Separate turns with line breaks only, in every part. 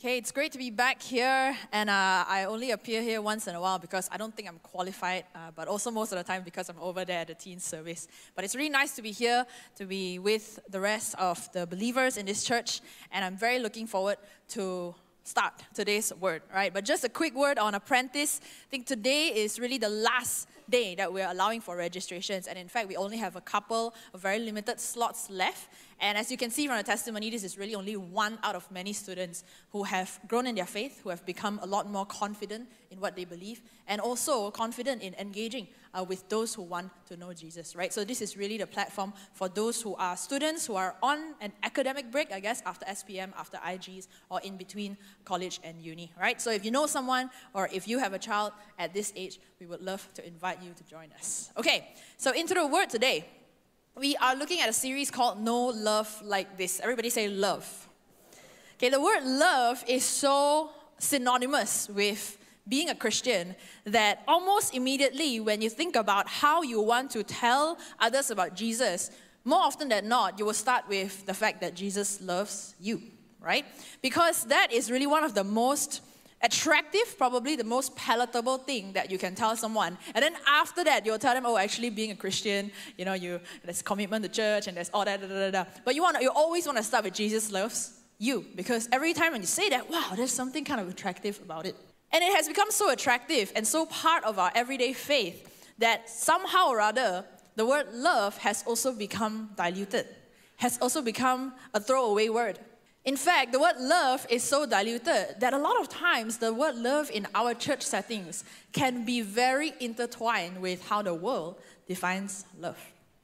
Okay, it's great to be back here, and I only appear here once in a while because I don't think I'm qualified, but also most of the time because I'm over there at the teen service. But it's really nice to be here, to be with the rest of the believers in this church, and I'm very looking forward to start today's word, right? But just a quick word on Apprentice. I think today is really the last day that we're allowing for registrations, and in fact, we only have a couple of very limited slots left. And as you can see from the testimony, this is really only one out of many students who have grown in their faith, who have become a lot more confident in what they believe, and also confident in engaging with those who want to know Jesus, right? So this is really the platform for those who are students who are on an academic break, I guess, after SPM, after IGs, or in between college and uni, right? So if you know someone, or if you have a child at this age, we would love to invite you to join us. Okay, so into the word today. We are looking at a series called No Love Like This. Everybody say love. Okay, the word love is so synonymous with being a Christian that almost immediately when you think about how you want to tell others about Jesus, more often than not, you will start with the fact that Jesus loves you, right? Because that is really one of the most attractive, probably the most palatable thing that you can tell someone. And then after that, you'll tell them, oh, actually being a Christian, you know, there's commitment to church and there's all that, But you always want to start with Jesus loves you, because every time when you say that, wow, there's something kind of attractive about it. And it has become so attractive and so part of our everyday faith that somehow or other, the word love has also become diluted, has also become a throwaway word. In fact, the word love is so diluted that a lot of times the word love in our church settings can be very intertwined with how the world defines love.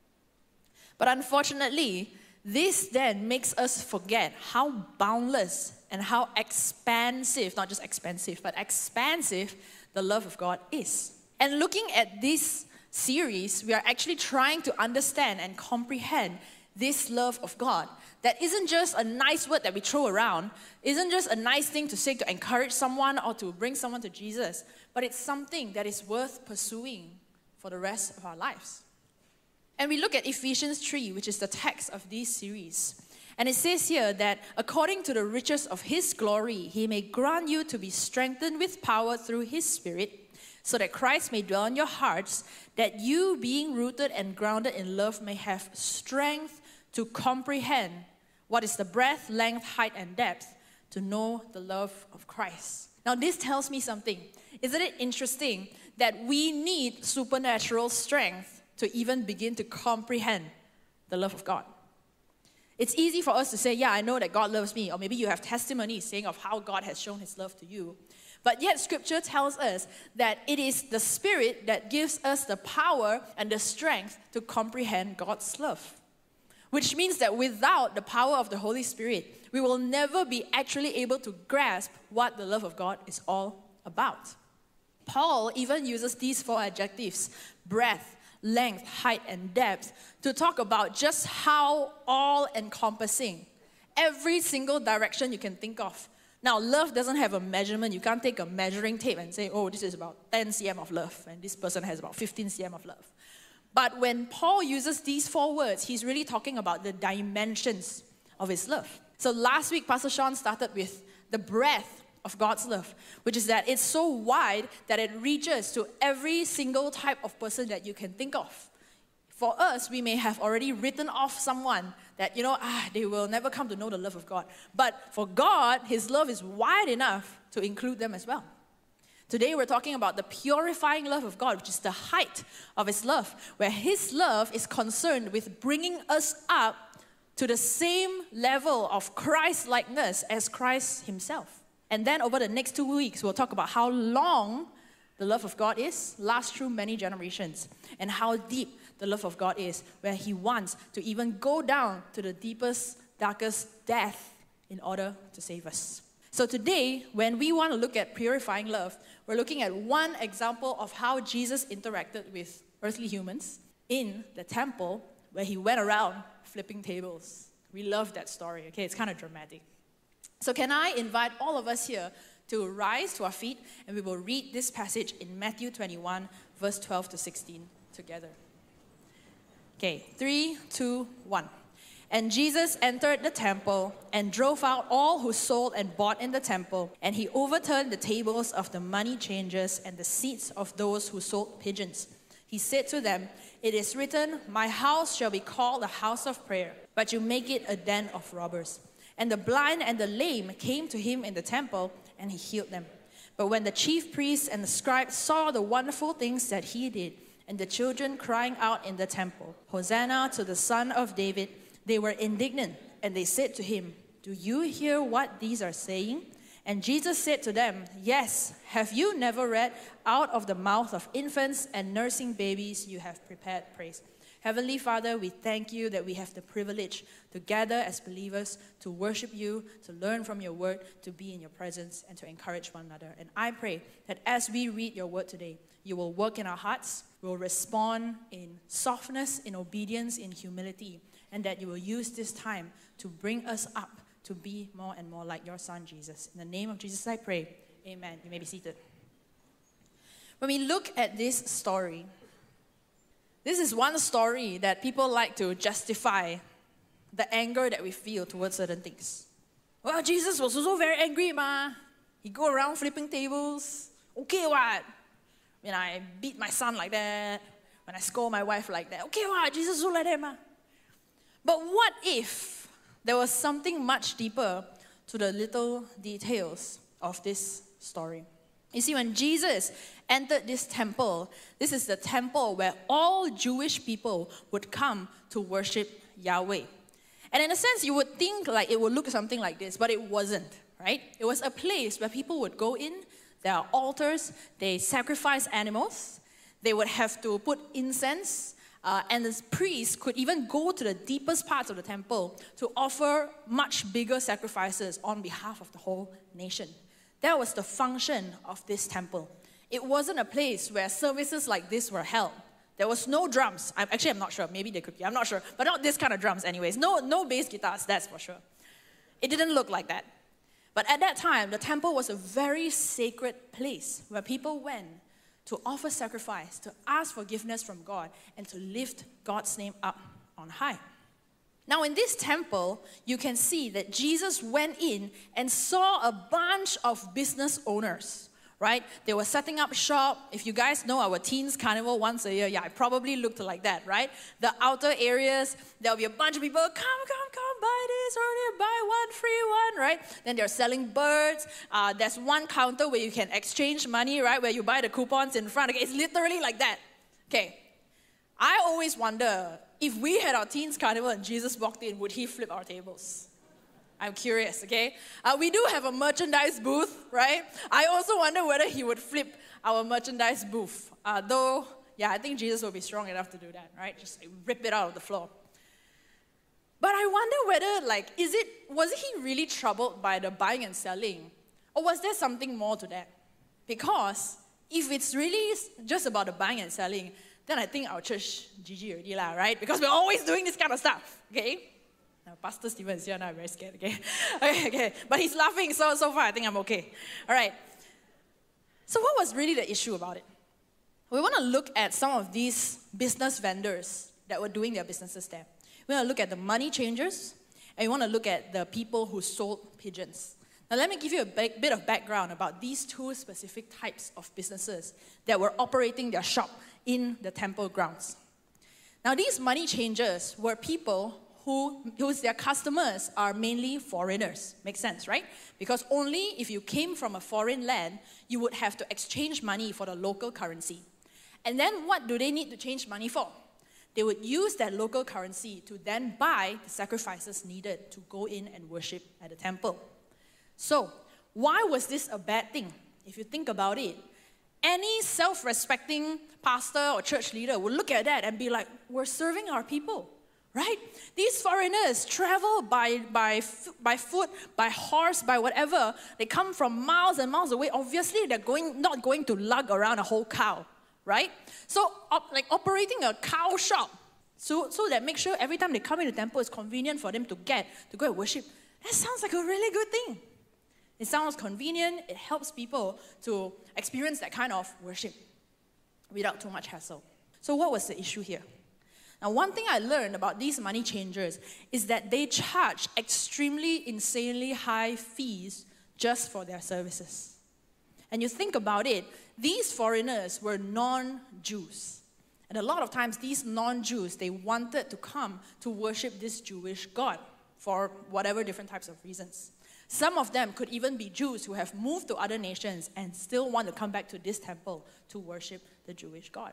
But unfortunately, this then makes us forget how boundless and how expansive, not just expensive, but expansive the love of God is. And looking at this series, we are actually trying to understand and comprehend this love of God. That isn't just a nice word that we throw around, isn't just a nice thing to say to encourage someone or to bring someone to Jesus, but it's something that is worth pursuing for the rest of our lives. And we look at Ephesians 3, which is the text of this series. And it says here that according to the riches of His glory, He may grant you to be strengthened with power through His Spirit, so that Christ may dwell in your hearts, that you, being rooted and grounded in love, may have strength to comprehend what is the breadth, length, height, and depth, to know the love of Christ. Now, this tells me something. Isn't it interesting that we need supernatural strength to even begin to comprehend the love of God? It's easy for us to say, yeah, I know that God loves me, or maybe you have testimonies saying of how God has shown His love to you. But yet Scripture tells us that it is the Spirit that gives us the power and the strength to comprehend God's love. Which means that without the power of the Holy Spirit, we will never be actually able to grasp what the love of God is all about. Paul even uses these 4 adjectives, breadth, length, height, and depth, to talk about just how all-encompassing, every single direction you can think of. Now, love doesn't have a measurement. You can't take a measuring tape and say, oh, this is about 10 cm of love, and this person has about 15 cm of love. But when Paul uses these 4 words, he's really talking about the dimensions of his love. So last week, Pastor Sean started with the breadth of God's love, which is that it's so wide that it reaches to every single type of person that you can think of. For us, we may have already written off someone that, they will never come to know the love of God. But for God, His love is wide enough to include them as well. Today we're talking about the purifying love of God, which is the height of His love, where His love is concerned with bringing us up to the same level of Christ-likeness as Christ Himself. And then over the next 2 weeks, we'll talk about how long the love of God is, lasts through many generations, and how deep the love of God is, where He wants to even go down to the deepest, darkest death in order to save us. So today, when we want to look at purifying love, we're looking at one example of how Jesus interacted with earthly humans in the temple where He went around flipping tables. We love that story, okay? It's kind of dramatic. So can I invite all of us here to rise to our feet, and we will read this passage in Matthew 21, verse 12 to 16 together. Okay, 3, 2, 1. And Jesus entered the temple and drove out all who sold and bought in the temple. And he overturned the tables of the money changers and the seats of those who sold pigeons. He said to them, "It is written, 'My house shall be called a house of prayer,' but you make it a den of robbers." And the blind and the lame came to him in the temple, and he healed them. But when the chief priests and the scribes saw the wonderful things that he did, and the children crying out in the temple, "Hosanna to the Son of David," they were indignant, and they said to him, "Do you hear what these are saying?" And Jesus said to them, "Yes, have you never read, 'Out of the mouth of infants and nursing babies you have prepared praise'?" Heavenly Father, we thank you that we have the privilege to gather as believers, to worship you, to learn from your word, to be in your presence, and to encourage one another. And I pray that as we read your word today, you will work in our hearts, we will respond in softness, in obedience, in humility, and that you will use this time to bring us up to be more and more like your Son, Jesus. In the name of Jesus, I pray. Amen. You may be seated. When we look at this story, this is one story that people like to justify the anger that we feel towards certain things. Well, Jesus was also very angry, ma. He go around flipping tables. Okay, what? When I beat my son like that, when I scold my wife like that. Okay, what? Jesus also like that, ma. But what if there was something much deeper to the little details of this story? You see, when Jesus entered this temple, this is the temple where all Jewish people would come to worship Yahweh. And in a sense, you would think like it would look something like this, but it wasn't, right? It was a place where people would go in, there are altars, they sacrifice animals, they would have to put incense, and the priests could even go to the deepest parts of the temple to offer much bigger sacrifices on behalf of the whole nation. That was the function of this temple. It wasn't a place where services like this were held. There was no drums. I'm not sure. Maybe they could be. I'm not sure. But not this kind of drums anyways. No bass guitars, that's for sure. It didn't look like that. But at that time, the temple was a very sacred place where people went to offer sacrifice, to ask forgiveness from God, and to lift God's name up on high. Now, in this temple, you can see that Jesus went in and saw a bunch of business owners, right? They were setting up shop. If you guys know our teens carnival once a year, yeah, it probably looked like that, right? The outer areas, there'll be a bunch of people, come, buy this or buy one, free one, right? Then they're selling birds. There's one counter where you can exchange money, right? Where you buy the coupons in front. Okay, it's literally like that. Okay, I always wonder, if we had our teens carnival and Jesus walked in, would he flip our tables? I'm curious, okay? We do have a merchandise booth, right? I also wonder whether he would flip our merchandise booth. Though, yeah, I think Jesus will be strong enough to do that, right? Just like, rip it out of the floor. But I wonder whether, was he really troubled by the buying and selling? Or was there something more to that? Because if it's really just about the buying and selling, then I think our church, GG already lah, right? Because we're always doing this kind of stuff, okay? Now, Pastor Stephen is here now, I'm very scared, okay? Okay. But he's laughing, so far I think I'm okay. All right. So what was really the issue about it? We want to look at some of these business vendors that were doing their businesses there. We want to look at the money changers, and we want to look at the people who sold pigeons. Now, let me give you a bit of background about these two specific types of businesses that were operating their shop in the temple grounds. Now, these money changers were people whose their customers are mainly foreigners. Makes sense, right? Because only if you came from a foreign land, you would have to exchange money for the local currency. And then what do they need to change money for? They would use that local currency to then buy the sacrifices needed to go in and worship at the temple. So, why was this a bad thing? If you think about it, any self-respecting pastor or church leader would look at that and be like, we're serving our people, right? These foreigners travel by foot, by horse, by whatever. They come from miles and miles away. Obviously, they're not going to lug around a whole cow, right? So, operating a cow shop, so that make sure every time they come into the temple, it's convenient for them to go and worship. That sounds like a really good thing. It sounds convenient. It helps people to experience that kind of worship without too much hassle. So what was the issue here?
Now, one thing I learned about these money changers is that they charge extremely, insanely high fees just for their services. And you think about it, these foreigners were non-Jews. And a lot of times, these non-Jews, they wanted to come to worship this Jewish God for whatever different types of reasons. Some of them could even be Jews who have moved to other nations and still want to come back to this temple to worship the Jewish God.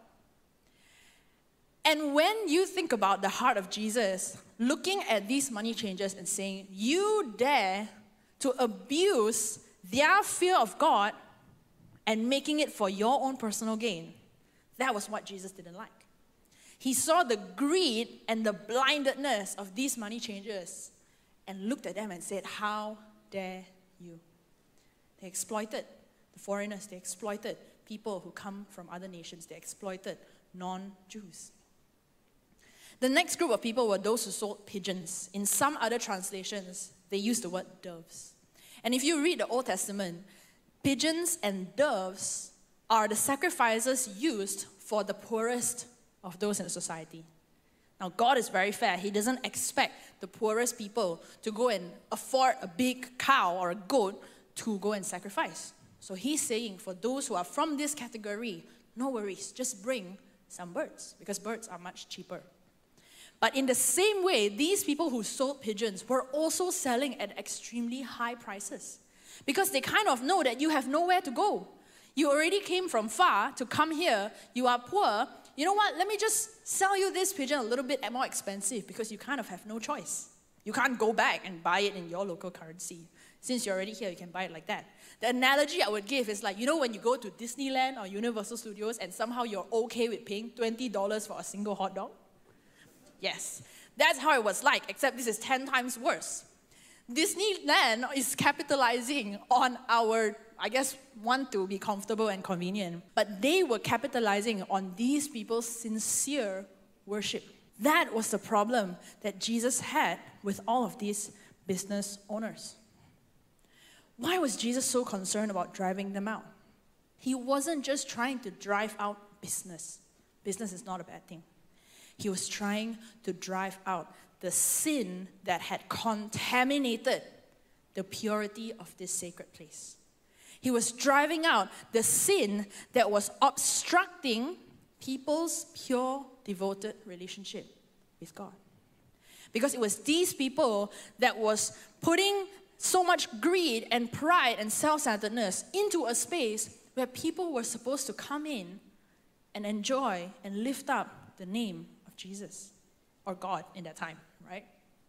And when you think about the heart of Jesus, looking at these money changers and saying, you dare to abuse their fear of God and making it for your own personal gain, that was what Jesus didn't like. He saw the greed and the blindedness of these money changers and looked at them and said, how dare you? They exploited the foreigners. They exploited people who come from other nations. They exploited non-Jews. The next group of people were those who sold pigeons. In some other translations, they used the word doves. And if you read the Old Testament, pigeons and doves are the sacrifices used for the poorest of those in the society. Now, God is very fair. He doesn't expect the poorest people to go and afford a big cow or a goat to go and sacrifice. So he's saying for those who are from this category, no worries, just bring some birds, because birds are much cheaper. But in the same way, these people who sold pigeons were also selling at extremely high prices, because they kind of know that you have nowhere to go. You already came from far to come here. You are poor. You know what? Let me just sell you this pigeon a little bit more expensive, because you kind of have no choice. You can't go back and buy it in your local currency. Since you're already here, you can buy it like that. The analogy I would give is like, you know when you go to Disneyland or Universal Studios and somehow you're okay with paying $20 for a single hot dog? Yes, that's how it was like, except this is 10 times worse. Disneyland is capitalizing on our, I guess, want to be comfortable and convenient, but they were capitalizing on these people's sincere worship. That was the problem that Jesus had with all of these business owners. Why was Jesus so concerned about driving them out? He wasn't just trying to drive out business. Business is not a bad thing. He was trying to drive out the sin that had contaminated the purity of this sacred place. He was driving out the sin that was obstructing people's pure, devoted relationship with God. Because it was these people that was putting so much greed and pride and self-centeredness into a space where people were supposed to come in and enjoy and lift up the name of Jesus, or God in that time, right?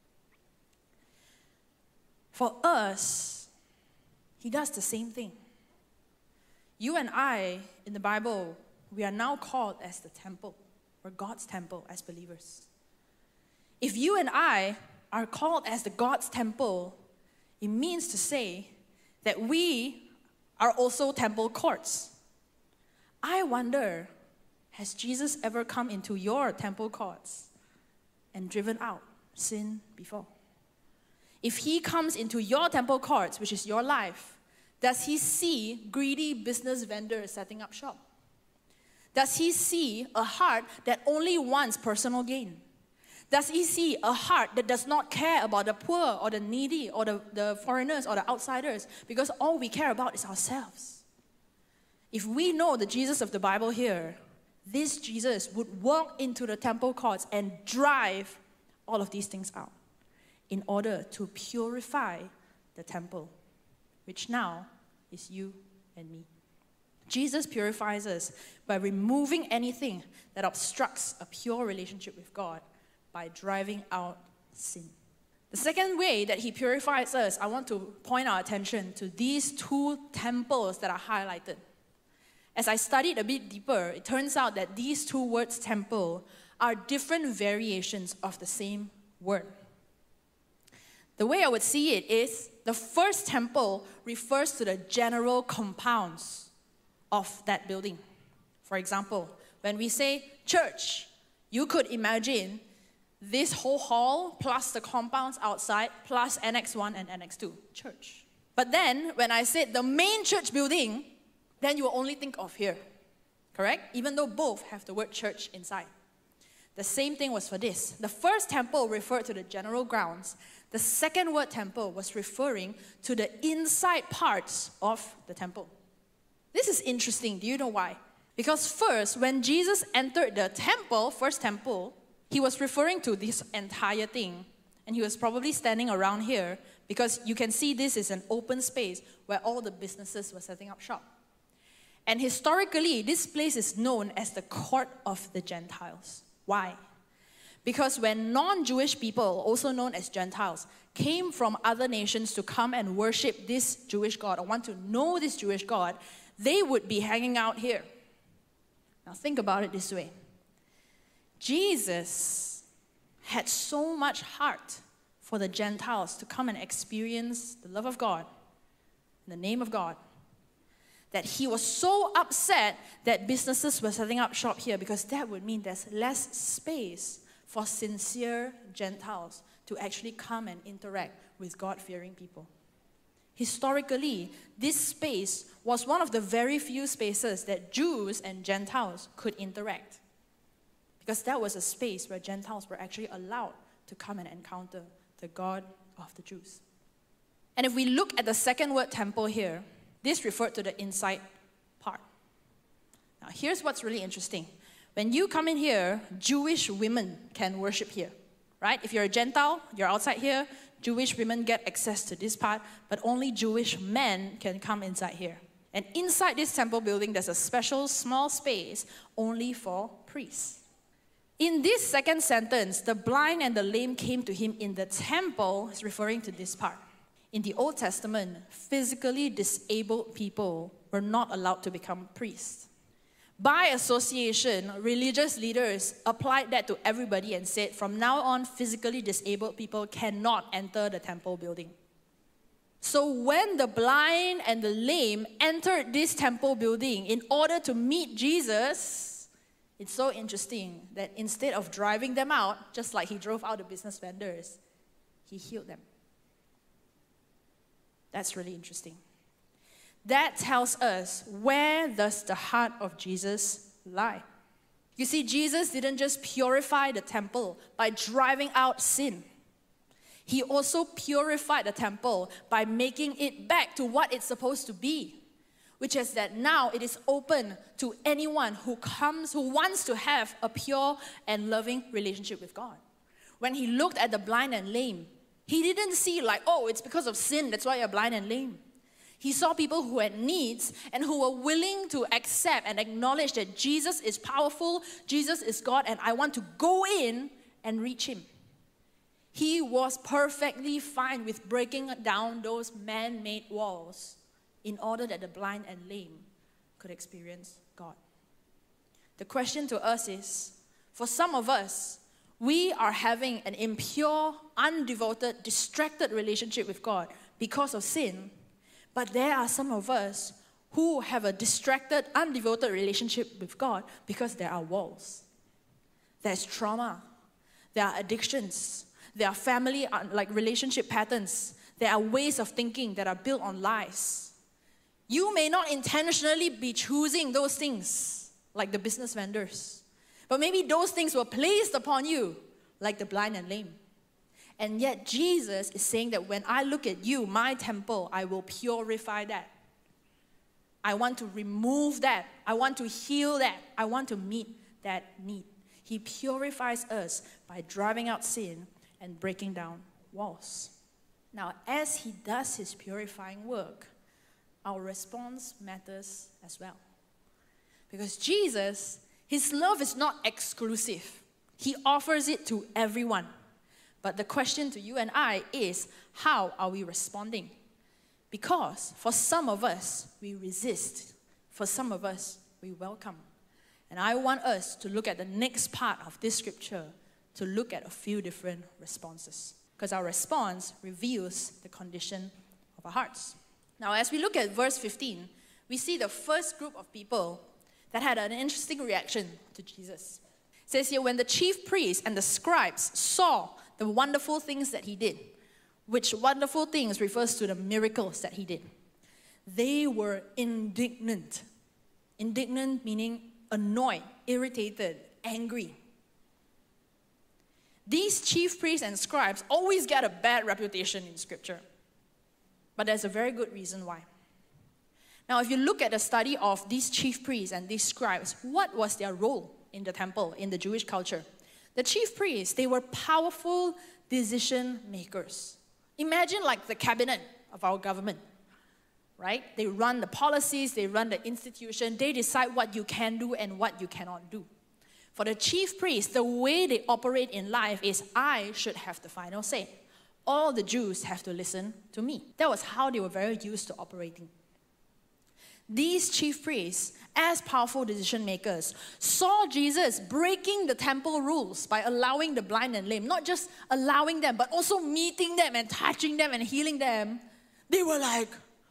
For us, he does the same thing. You and I, in the Bible, we are now called as the temple, or God's temple as believers. If you and I are called as the God's temple, it means to say that we are also temple courts. I wonder, has Jesus ever come into your temple courts and driven out sin before? If he comes into your temple courts, which is your life, does he see greedy business vendors setting up shop? Does he see a heart that only wants personal gain? Does he see a heart that does not care about the poor or the needy or the foreigners or the outsiders, because all we care about is ourselves? If we know the Jesus of the Bible here, this Jesus would walk into the temple courts and drive all of these things out in order to purify the temple, which now is you and me. Jesus purifies us by removing anything that obstructs a pure relationship with God by driving out sin. The second way that he purifies us, I want to point our attention to these two temples that are highlighted. As I studied a bit deeper, it turns out that these two words, temple, are different variations of the same word. The way I would see it is, the first temple refers to the general compounds of that building. For example, when we say church, you could imagine this whole hall plus the compounds outside plus Annex 1 and Annex 2, church. But then when I said the main church building, then you will only think of here, correct? Even though both have the word church inside. The same thing was for this. The first temple referred to the general grounds. The second word temple was referring to the inside parts of the temple. This is interesting. Do you know why? Because first, when Jesus entered the temple, first temple, he was referring to this entire thing. And he was probably standing around here because you can see this is an open space where all the businesses were setting up shop. And historically, this place is known as the court of the Gentiles. Why? Because when non-Jewish people, also known as Gentiles, came from other nations to come and worship this Jewish God or want to know this Jewish God, they would be hanging out here. Now think about it this way. Jesus had so much heart for the Gentiles to come and experience the love of God, in the name of God, that he was so upset that businesses were setting up shop here, because that would mean there's less space for sincere Gentiles to actually come and interact with God-fearing people. Historically, this space was one of the very few spaces that Jews and Gentiles could interact, because that was a space where Gentiles were actually allowed to come and encounter the God of the Jews. And if we look at the second word temple here, this referred to the inside part. Now here's what's really interesting. When you come in here, Jewish women can worship here, right? If you're a Gentile, you're outside here, Jewish women get access to this part, but only Jewish men can come inside here. And inside this temple building, there's a special small space only for priests. In this second sentence, the blind and the lame came to him in the temple, is referring to this part. In the Old Testament, physically disabled people were not allowed to become priests. By association, religious leaders applied that to everybody and said, from now on, physically disabled people cannot enter the temple building. So when the blind and the lame entered this temple building in order to meet Jesus, it's so interesting that instead of driving them out, just like he drove out the business vendors, he healed them. That's really interesting. That tells us, where does the heart of Jesus lie? You see, Jesus didn't just purify the temple by driving out sin. He also purified the temple by making it back to what it's supposed to be, which is that now it is open to anyone who comes, who wants to have a pure and loving relationship with God. When he looked at the blind and lame, he didn't see like, oh, it's because of sin, that's why you're blind and lame. He saw people who had needs and who were willing to accept and acknowledge that Jesus is powerful, Jesus is God, and I want to go in and reach him. He was perfectly fine with breaking down those man-made walls in order that the blind and lame could experience God. The question to us is, for some of us, we are having an impure, undevoted, distracted relationship with God because of sin. But there are some of us who have a distracted, undevoted relationship with God because there are walls. There's trauma. There are addictions. There are family, like relationship patterns. There are ways of thinking that are built on lies. You may not intentionally be choosing those things, like the business vendors. But maybe those things were placed upon you, like the blind and lame. And yet Jesus is saying that when I look at you, my temple, I will purify that. I want to remove that. I want to heal that. I want to meet that need. He purifies us by driving out sin and breaking down walls. Now, as he does his purifying work, our response matters as well. Because Jesus, his love is not exclusive. He offers it to everyone. But the question to you and I is, how are we responding? Because for some of us, we resist. For some of us, we welcome. And I want us to look at the next part of this scripture to look at a few different responses. Because our response reveals the condition of our hearts. Now, as we look at verse 15, we see the first group of people that had an interesting reaction to Jesus. It says here, when the chief priests and the scribes saw the wonderful things that he did, which wonderful things refers to the miracles that he did, they were indignant. Indignant meaning annoyed, irritated, angry. These chief priests and scribes always get a bad reputation in Scripture. But there's a very good reason why. Now, if you look at the study of these chief priests and these scribes, what was their role in the temple, in the Jewish culture? The chief priests, they were powerful decision makers. Imagine like the cabinet of our government, right? They run the policies, they run the institution, they decide what you can do and what you cannot do. For the chief priests, the way they operate in life is, I should have the final say. All the Jews have to listen to me. That was how they were very used to operating. These chief priests, as powerful decision makers, saw Jesus breaking the temple rules by allowing the blind and lame, not just allowing them, but also meeting them and touching them and healing them. They were like,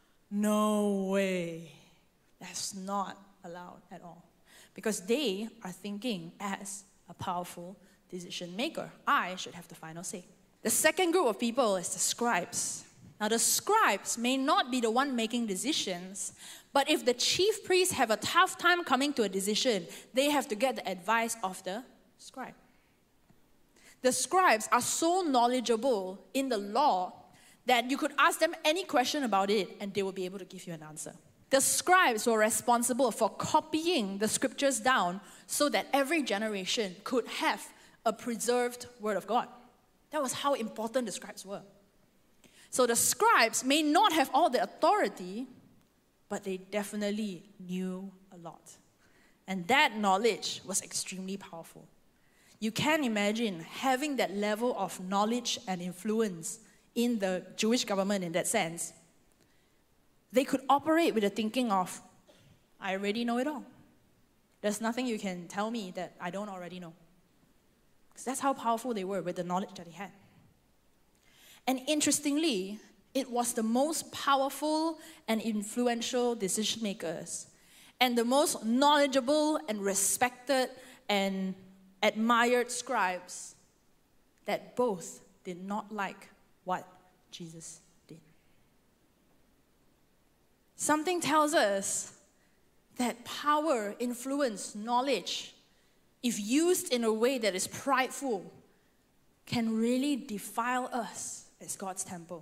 no way. That's not allowed at all. Because they are thinking as a powerful decision maker. I should have the final say. The second group of people is the scribes. Now, the scribes may not be the one making decisions, but if the chief priests have a tough time coming to a decision, they have to get the advice of the scribe. The scribes are so knowledgeable in the law that you could ask them any question about it and they will be able to give you an answer. The scribes were responsible for copying the scriptures down so that every generation could have a preserved word of God. That was how important the scribes were. So the scribes may not have all the authority, but they definitely knew a lot. And that knowledge was extremely powerful. You can imagine having that level of knowledge and influence in the Jewish government in that sense. They could operate with the thinking of, I already know it all. There's nothing you can tell me that I don't already know. Because that's how powerful they were with the knowledge that they had. And interestingly, it was the most powerful and influential decision makers and the most knowledgeable and respected and admired scribes that both did not like what Jesus did. Something tells us that power, influence, knowledge, if used in a way that is prideful, can really defile us as God's temple.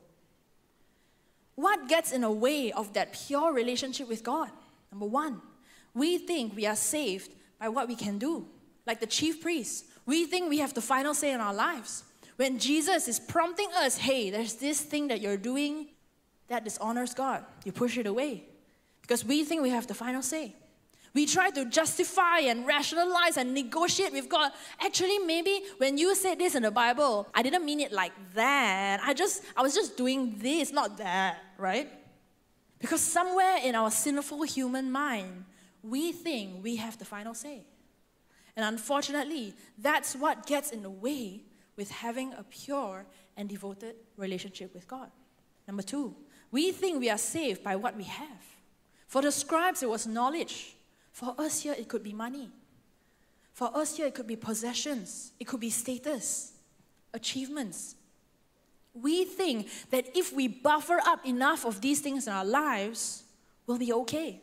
What gets in the way of that pure relationship with God? Number one, we think we are saved by what we can do. Like the chief priests, we think we have the final say in our lives. When Jesus is prompting us, hey, there's this thing that you're doing that dishonors God, you push it away because we think we have the final say. We try to justify and rationalize and negotiate with God. Actually, maybe when you said this in the Bible, I didn't mean it like that. I was just doing this, not that, right? Because somewhere in our sinful human mind, we think we have the final say. And unfortunately, that's what gets in the way with having a pure and devoted relationship with God. Number two, we think we are saved by what we have. For the scribes, it was knowledge. For us here, it could be money. For us here, it could be possessions. It could be status, achievements. We think that if we buffer up enough of these things in our lives, we'll be okay.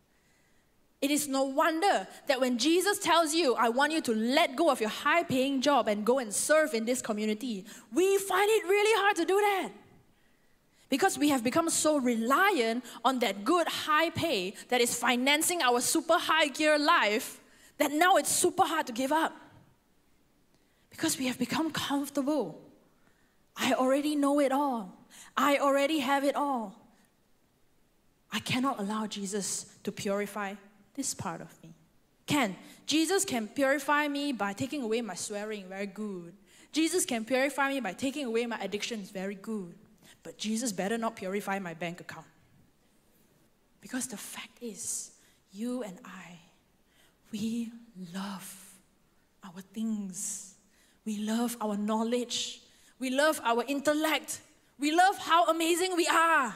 It is no wonder that when Jesus tells you, I want you to let go of your high-paying job and go and serve in this community, we find it really hard to do that. Because we have become so reliant on that good high pay that is financing our super high gear life that now it's super hard to give up. Because we have become comfortable. I already know it all. I already have it all. I cannot allow Jesus to purify this part of me. Jesus can purify me by taking away my swearing, very good. Jesus can purify me by taking away my addictions, very good. But Jesus better not purify my bank account. Because the fact is, you and I, we love our things. We love our knowledge. We love our intellect. We love how amazing we are.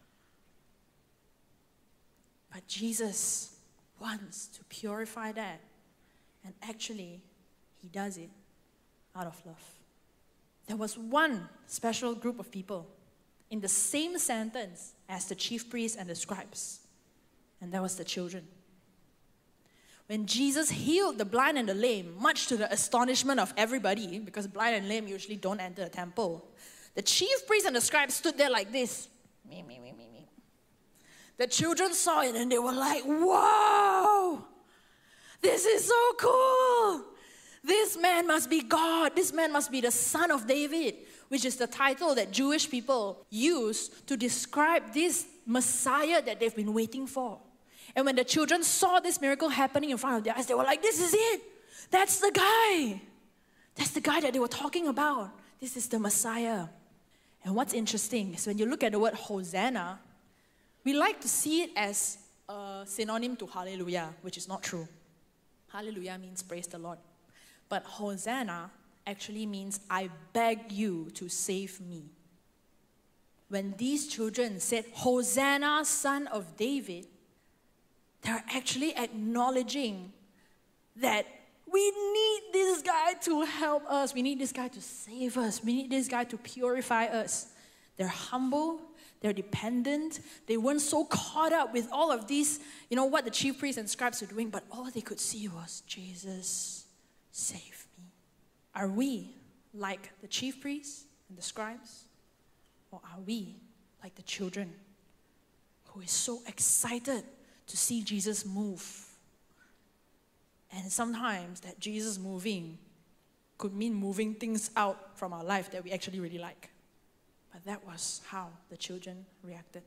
But Jesus wants to purify that. And actually, He does it out of love. There was one special group of people in the same sentence as the chief priests and the scribes, and that was the children. when Jesus healed the blind and the lame, much to the astonishment of everybody, because blind and lame usually don't enter the temple, the chief priests and the scribes stood there like this. Me. The children saw it and they were like, "Whoa! This is so cool! This man must be God. This man must be the Son of David," which is the title that Jewish people use to describe this Messiah that they've been waiting for. And when the children saw this miracle happening in front of their eyes, they were like, "This is it. That's the guy. That's the guy that they were talking about. This is the Messiah." And what's interesting is when you look at the word Hosanna, we like to see it as a synonym to hallelujah, which is not true. Hallelujah means praise the Lord. But Hosanna actually means I beg you to save me. When these children said, "Hosanna, Son of David," they're actually acknowledging that we need this guy to help us. We need this guy to save us. We need this guy to purify us. They're humble. They're dependent. They weren't so caught up with all of these, what the chief priests and scribes were doing, but all they could see was, "Jesus, save me." Are we like the chief priests and the scribes? Or are we like the children who is so excited to see Jesus move? And sometimes that Jesus moving could mean moving things out from our life that we actually really like. But that was how the children reacted.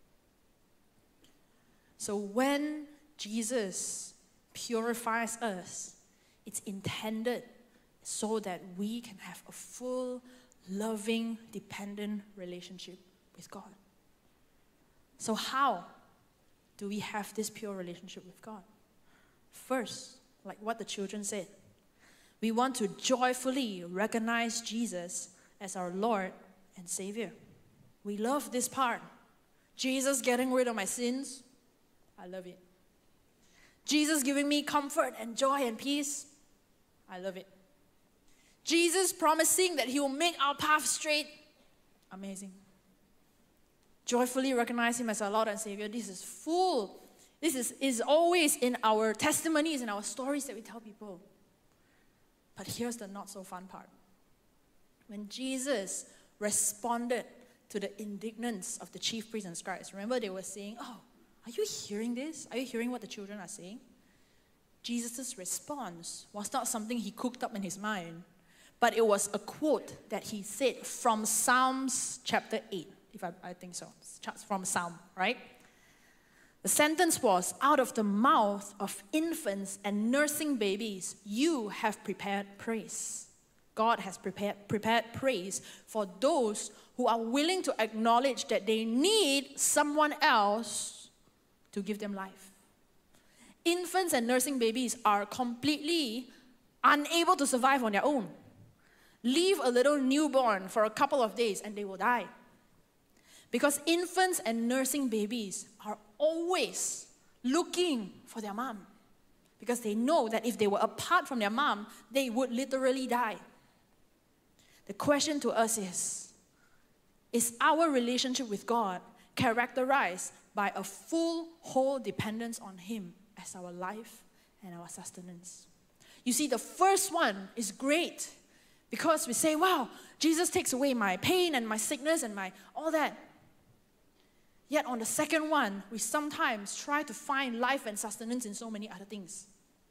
So when Jesus purifies us, it's intended so that we can have a full, loving, dependent relationship with God. So how do we have this pure relationship with God? First, like what the children said, we want to joyfully recognize Jesus as our Lord and Savior. We love this part. Jesus getting rid of my sins, I love it. Jesus giving me comfort and joy and peace, I love it. Jesus promising that He will make our path straight, amazing. Joyfully recognize Him as our Lord and Savior. This is always in our testimonies and our stories that we tell people. But here's the not so fun part. When Jesus responded to the indignance of the chief priests and scribes, remember they were saying, "Oh, are you hearing this? Are you hearing what the children are saying?" Jesus' response was not something He cooked up in His mind, but it was a quote that He said from Psalms chapter 8, if I think so. It's from Psalm, right? The sentence was, "Out of the mouth of infants and nursing babies, you have prepared praise." God has prepared praise for those who are willing to acknowledge that they need someone else to give them life. Infants and nursing babies are completely unable to survive on their own. Leave a little newborn for a couple of days and they will die. Because infants and nursing babies are always looking for their mom. Because they know that if they were apart from their mom, they would literally die. The question to us is our relationship with God characterized by a full, whole dependence on Him as our life and our sustenance? You see, the first one is great because we say, "Wow, Jesus takes away my pain and my sickness and my all that." Yet on the second one, we sometimes try to find life and sustenance in so many other things.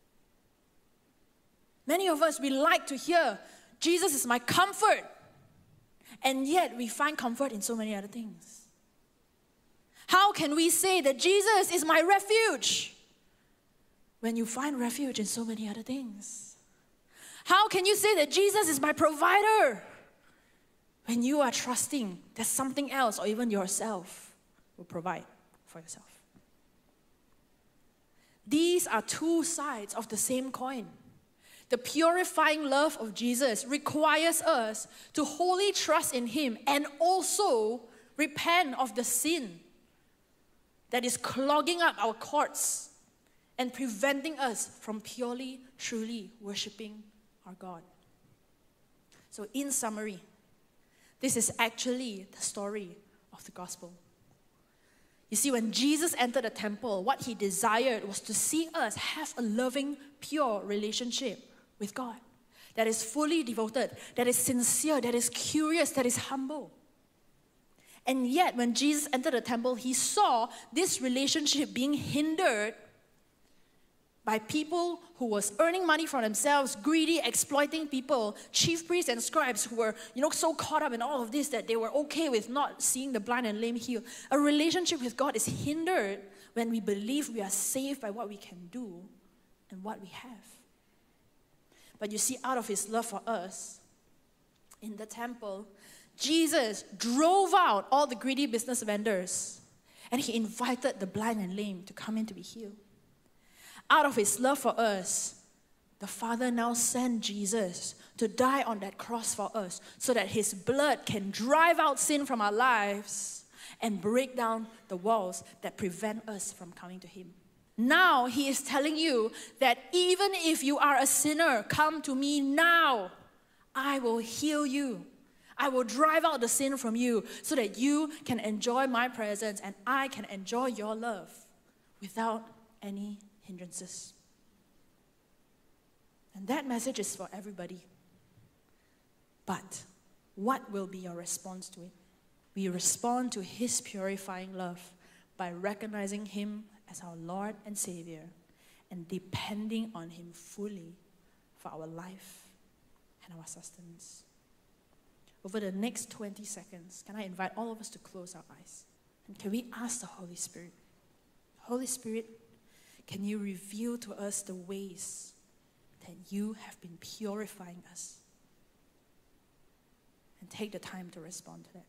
Many of us, we like to hear, "Jesus is my comfort." And yet we find comfort in so many other things. How can we say that Jesus is my refuge when you find refuge in so many other things? How can you say that Jesus is my provider when you are trusting that something else or even yourself will provide for yourself? These are two sides of the same coin. The purifying love of Jesus requires us to wholly trust in Him and also repent of the sin that is clogging up our courts and preventing us from purely, truly worshiping our God. So in summary, this is actually the story of the gospel. You see, when Jesus entered the temple, what he desired was to see us have a loving, pure relationship with God that is fully devoted, that is sincere, that is curious, that is humble. And yet, when Jesus entered the temple, he saw this relationship being hindered by people who was earning money for themselves, greedy, exploiting people, chief priests and scribes who were, so caught up in all of this that they were okay with not seeing the blind and lame healed. A relationship with God is hindered when we believe we are saved by what we can do and what we have. But you see, out of his love for us, in the temple, Jesus drove out all the greedy business vendors and he invited the blind and lame to come in to be healed. Out of his love for us, the Father now sent Jesus to die on that cross for us so that his blood can drive out sin from our lives and break down the walls that prevent us from coming to him. Now he is telling you that even if you are a sinner, come to me now. I will heal you. I will drive out the sin from you so that you can enjoy my presence and I can enjoy your love without any hindrances. And that message is for everybody. But what will be your response to it? We respond to his purifying love by recognizing him as our Lord and Savior and depending on him fully for our life and our sustenance. Over the next 20 seconds, can I invite all of us to close our eyes? And can we ask the Holy Spirit, Holy Spirit, can you reveal to us the ways that you have been purifying us? And take the time to respond to that.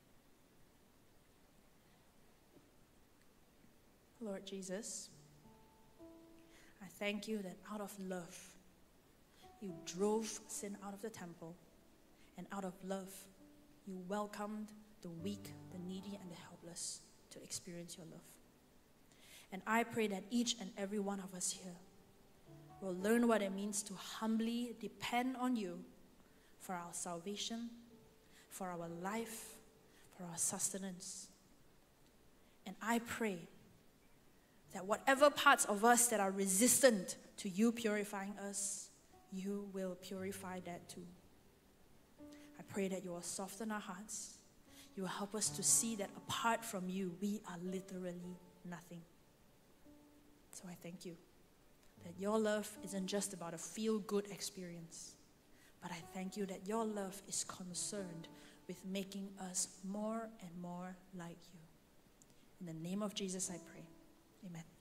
Lord Jesus, I thank you that out of love, you drove sin out of the temple, and out of love, you welcomed the weak, the needy, and the helpless to experience your love. And I pray that each and every one of us here will learn what it means to humbly depend on you for our salvation, for our life, for our sustenance. And I pray that whatever parts of us that are resistant to you purifying us, you will purify that too. I pray that you will soften our hearts. You will help us to see that apart from you, we are literally nothing. So I thank you that your love isn't just about a feel-good experience, but I thank you that your love is concerned with making us more and more like you. In the name of Jesus I pray. Amen.